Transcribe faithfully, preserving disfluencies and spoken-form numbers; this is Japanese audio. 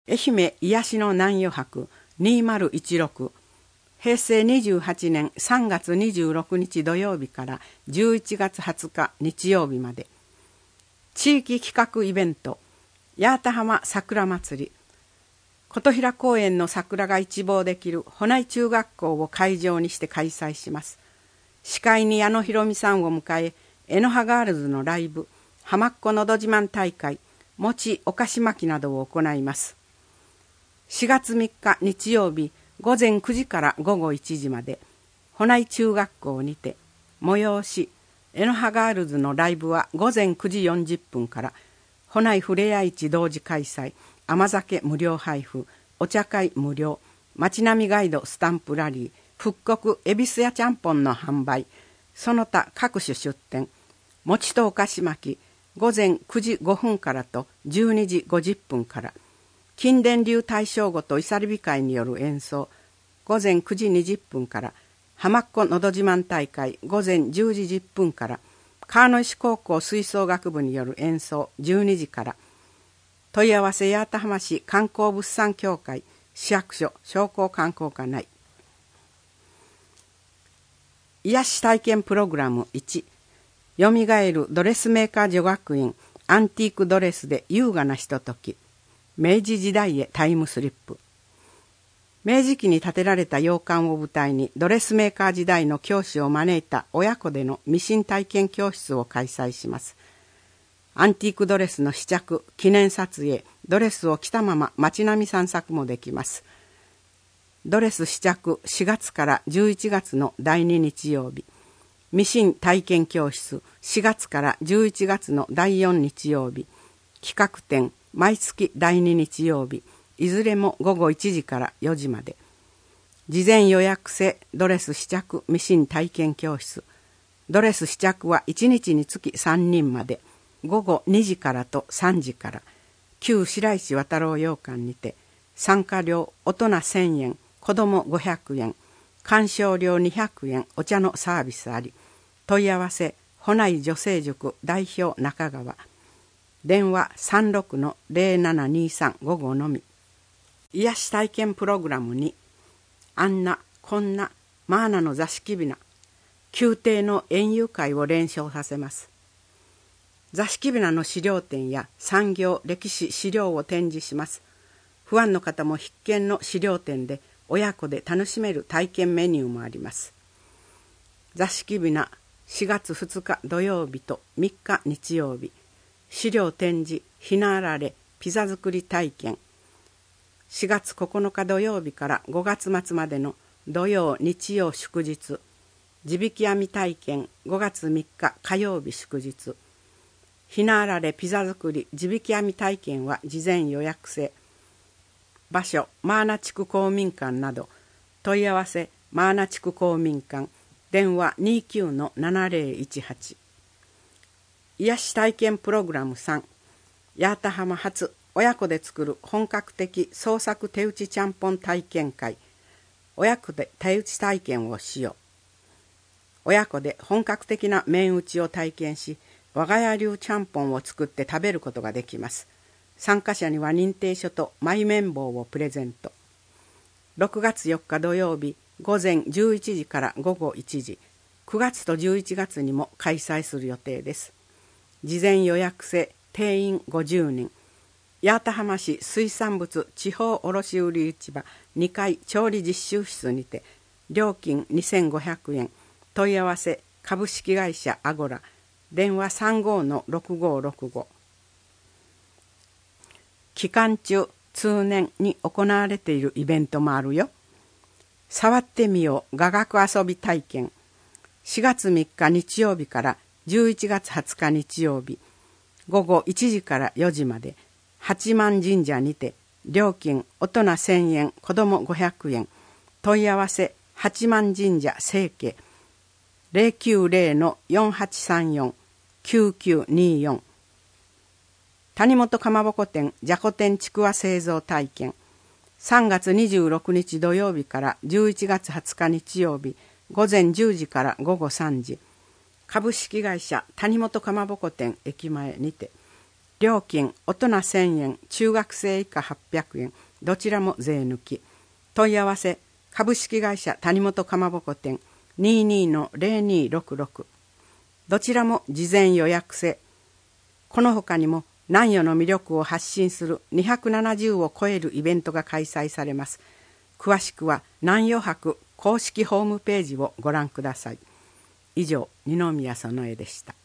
愛媛癒しの南予博にせんじゅうろく、平成にじゅうはちねんさんがつにじゅうろくにち土曜日からじゅういちがつはつか日曜日まで、地域企画イベント八幡浜桜祭り、琴平公園の桜が一望できる保内中学校を会場にして開催します。司会に矢野ひろみさんを迎え、えのはガールズのライブ、浜っ子のど自慢大会、餅お菓子巻きなどを行います。しがつみっか日曜日ごぜんくじからごごいちじまで、保内中学校にて、催し、えのはガールズのライブはごぜんくじよんじゅっぷんから、保内ふれあい市同時開催、甘酒無料配布、お茶会無料、街並みガイドスタンプラリー、復刻恵比寿屋ちゃんぽんの販売、その他各種出店、餅とお菓子巻き、ごぜんくじごふんからとじゅうにじごじゅっぷんから、金電流大正ごといさりび会による演奏、ごぜんくじにじゅっぷんから、浜っ子のど自慢大会ごぜんじゅうじじゅっぷんから、川野石高校吹奏楽部による演奏じゅうにじから、問い合わせ八幡浜市観光物産協会市役所商工観光課内。癒し体験プログラムいち、よみがえるドレスメーカー女学院アンティークドレスで優雅なひととき、明治時代へタイムスリップ。明治期に建てられた洋館を舞台にドレスメーカー時代の教師を招いた親子でのミシン体験教室を開催します。アンティークドレスの試着、記念撮影、ドレスを着たまま街並み散策もできます。ドレス試着しがつからじゅういちがつのだいに日曜日、ミシン体験教室しがつからじゅういちがつのだいよん日曜日、企画展毎月だいに日曜日、いずれもごごいちじからよじまで。事前予約制ドレス試着ミシン体験教室。ドレス試着はいちにちにつきさんにんまで、ごごにじからとさんじから、旧白石渡郎洋館にて、参加料大人せんえん、子どもごひゃくえん、鑑賞料にひゃくえん、お茶のサービスあり。問い合わせ、保内女性塾代表中川。電話 さんろくのぜろななにさんごご のみ。癒し体験プログラムに、あんな、こんな、マーナの座敷びな、宮廷の園遊会を連想させます。座敷びなの資料展や産業、歴史資料を展示します。不安の方も必見の資料展で親子で楽しめる体験メニューもあります。座敷びなしがつふつか土曜日とみっか日曜日、資料展示、ひなあられ、ピザ作り体験。しがつここのか土曜日からごがつまつまでの土曜、日曜祝日、地引き編み体験ごがつみっか火曜日祝日。ひなあられピザ作り地引き編み体験は事前予約制。場所、マーナ地区公民館など。問い合わせ、マーナ地区公民館。電話 にきゅうのななぜろいちはち。癒し体験プログラムさん、八幡浜発親子で作る本格的創作手打ちちゃんぽん体験会。親子で手打ち体験をしよう。親子で本格的な麺打ちを体験し、我が家流ちゃんぽんを作って食べることができます。参加者には認定書とマイ綿棒をプレゼント。ろくがつよっか土曜日、ごぜんじゅういちじからごごいちじ、くがつとじゅういちがつにも開催する予定です。事前予約制、定員ごじゅうにん。八幡浜市水産物地方卸売市場にかい調理実習室にて、料金にせんごひゃくえん。問い合わせ、株式会社アゴラ。電話 さんごのろくごろくご。期間中、通年に行われているイベントもあるよ。触ってみよう雅楽遊び体験。しがつみっか日曜日からじゅういちがつはつか日曜日、ごごいちじからよじまで、八幡神社にて、料金大人せんえん、子どもごひゃくえん。問い合わせ、八幡神社生家。ぜろきゅうぜろのよんはちさんよんきゅうきゅうによん。谷本かまぼこ店じゃこ天ちくわ製造体験。さんがつにじゅうろくにち土曜日からじゅういちがつはつか日曜日、ごぜんじゅうじからごごさんじ。株式会社谷本かまぼこ店駅前にて。 料金大人せんえん、中学生以下はっぴゃくえん、どちらも税抜き。問い合わせ株式会社谷本かまぼこ店 にじゅうに の ゼロにろくろく。どちらも事前予約制。この他にも南予の魅力を発信するにひゃくななじゅうを超えるイベントが開催されます。詳しくは南予博公式ホームページをご覧ください。以上、二宮園江でした。